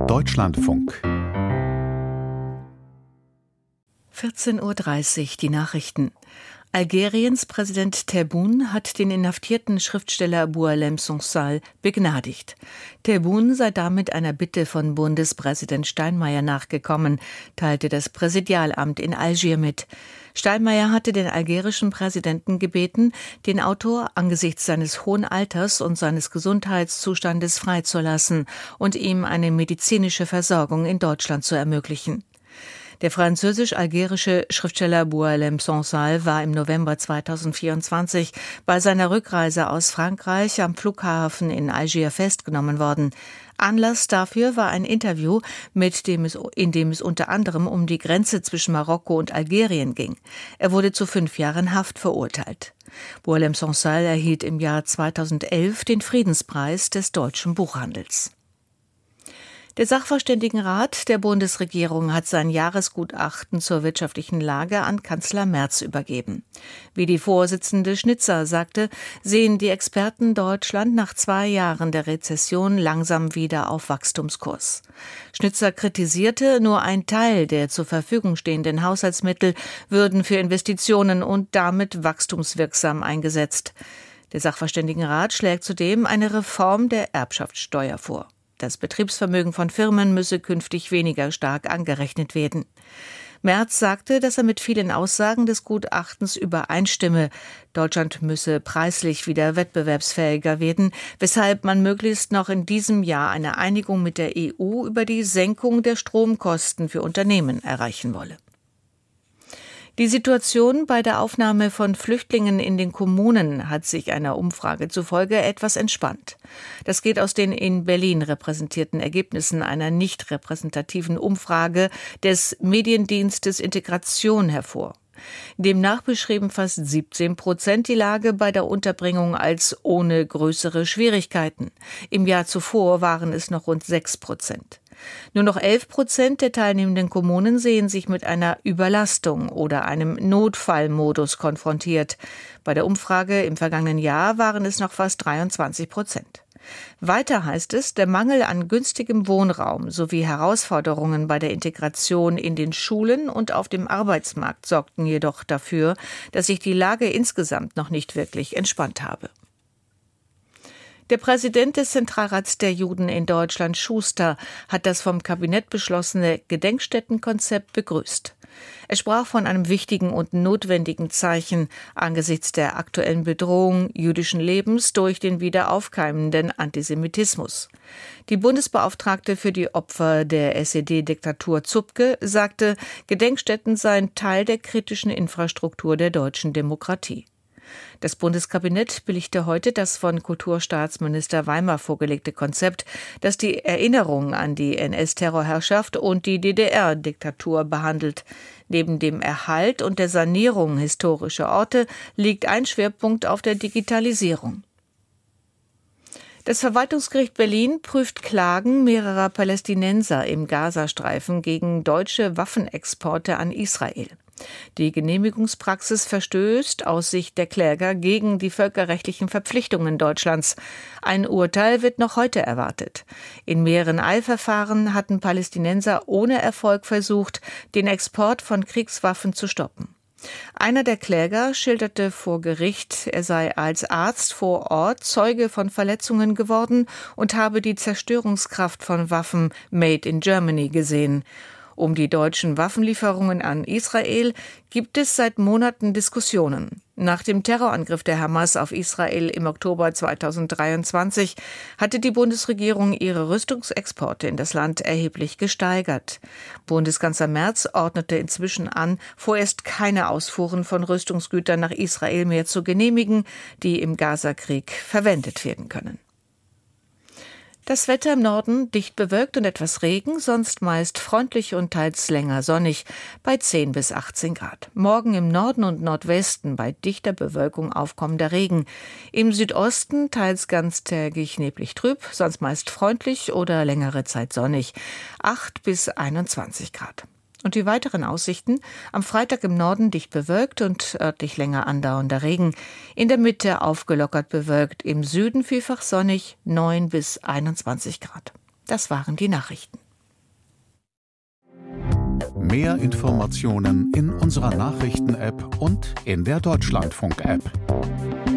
Deutschlandfunk 14:30 Uhr, die Nachrichten. Algeriens Präsident Tebboune hat den inhaftierten Schriftsteller Boualem Sansal begnadigt. Tebboune sei damit einer Bitte von Bundespräsident Steinmeier nachgekommen, teilte das Präsidialamt in Algier mit. Steinmeier hatte den algerischen Präsidenten gebeten, den Autor angesichts seines hohen Alters und seines Gesundheitszustandes freizulassen und ihm eine medizinische Versorgung in Deutschland zu ermöglichen. Der französisch-algerische Schriftsteller Boualem Sansal war im November 2024 bei seiner Rückreise aus Frankreich am Flughafen in Algier festgenommen worden. Anlass dafür war ein Interview, in dem es unter anderem um die Grenze zwischen Marokko und Algerien ging. Er wurde zu 5 Jahren Haft verurteilt. Boualem Sansal erhielt im Jahr 2011 den Friedenspreis des deutschen Buchhandels. Der Sachverständigenrat der Bundesregierung hat sein Jahresgutachten zur wirtschaftlichen Lage an Kanzler Merz übergeben. Wie die Vorsitzende Schnitzer sagte, sehen die Experten Deutschland nach 2 Jahren der Rezession langsam wieder auf Wachstumskurs. Schnitzer kritisierte, nur ein Teil der zur Verfügung stehenden Haushaltsmittel würden für Investitionen und damit wachstumswirksam eingesetzt. Der Sachverständigenrat schlägt zudem eine Reform der Erbschaftssteuer vor. Das Betriebsvermögen von Firmen müsse künftig weniger stark angerechnet werden. Merz sagte, dass er mit vielen Aussagen des Gutachtens übereinstimme. Deutschland müsse preislich wieder wettbewerbsfähiger werden, weshalb man möglichst noch in diesem Jahr eine Einigung mit der EU über die Senkung der Stromkosten für Unternehmen erreichen wolle. Die Situation bei der Aufnahme von Flüchtlingen in den Kommunen hat sich einer Umfrage zufolge etwas entspannt. Das geht aus den in Berlin repräsentierten Ergebnissen einer nicht repräsentativen Umfrage des Mediendienstes Integration hervor. Demnach beschrieben fast 17% die Lage bei der Unterbringung als ohne größere Schwierigkeiten. Im Jahr zuvor waren es noch rund 6%. Nur noch 11% der teilnehmenden Kommunen sehen sich mit einer Überlastung oder einem Notfallmodus konfrontiert. Bei der Umfrage im vergangenen Jahr waren es noch fast 23%. Weiter heißt es, der Mangel an günstigem Wohnraum sowie Herausforderungen bei der Integration in den Schulen und auf dem Arbeitsmarkt sorgten jedoch dafür, dass sich die Lage insgesamt noch nicht wirklich entspannt habe. Der Präsident des Zentralrats der Juden in Deutschland, Schuster, hat das vom Kabinett beschlossene Gedenkstättenkonzept begrüßt. Er sprach von einem wichtigen und notwendigen Zeichen angesichts der aktuellen Bedrohung jüdischen Lebens durch den wieder aufkeimenden Antisemitismus. Die Bundesbeauftragte für die Opfer der SED-Diktatur Zupke sagte, Gedenkstätten seien Teil der kritischen Infrastruktur der deutschen Demokratie. Das Bundeskabinett billigte heute das von Kulturstaatsminister Weimar vorgelegte Konzept, das die Erinnerung an die NS-Terrorherrschaft und die DDR-Diktatur behandelt. Neben dem Erhalt und der Sanierung historischer Orte liegt ein Schwerpunkt auf der Digitalisierung. Das Verwaltungsgericht Berlin prüft Klagen mehrerer Palästinenser im Gazastreifen gegen deutsche Waffenexporte an Israel. Die Genehmigungspraxis verstößt aus Sicht der Kläger gegen die völkerrechtlichen Verpflichtungen Deutschlands. Ein Urteil wird noch heute erwartet. In mehreren Eilverfahren hatten Palästinenser ohne Erfolg versucht, den Export von Kriegswaffen zu stoppen. Einer der Kläger schilderte vor Gericht, er sei als Arzt vor Ort Zeuge von Verletzungen geworden und habe die Zerstörungskraft von Waffen made in Germany gesehen. Um die deutschen Waffenlieferungen an Israel gibt es seit Monaten Diskussionen. Nach dem Terrorangriff der Hamas auf Israel im Oktober 2023 hatte die Bundesregierung ihre Rüstungsexporte in das Land erheblich gesteigert. Bundeskanzler Merz ordnete inzwischen an, vorerst keine Ausfuhren von Rüstungsgütern nach Israel mehr zu genehmigen, die im Gazakrieg verwendet werden können. Das Wetter im Norden dicht bewölkt und etwas Regen, sonst meist freundlich und teils länger sonnig bei 10 bis 18 Grad. Morgen im Norden und Nordwesten bei dichter Bewölkung aufkommender Regen. Im Südosten teils ganztägig neblig trüb, sonst meist freundlich oder längere Zeit sonnig. 8 bis 21 Grad. Und die weiteren Aussichten: am Freitag im Norden dicht bewölkt und örtlich länger andauernder Regen. In der Mitte aufgelockert bewölkt, im Süden vielfach sonnig, 9 bis 21 Grad. Das waren die Nachrichten. Mehr Informationen in unserer Nachrichten-App und in der Deutschlandfunk-App.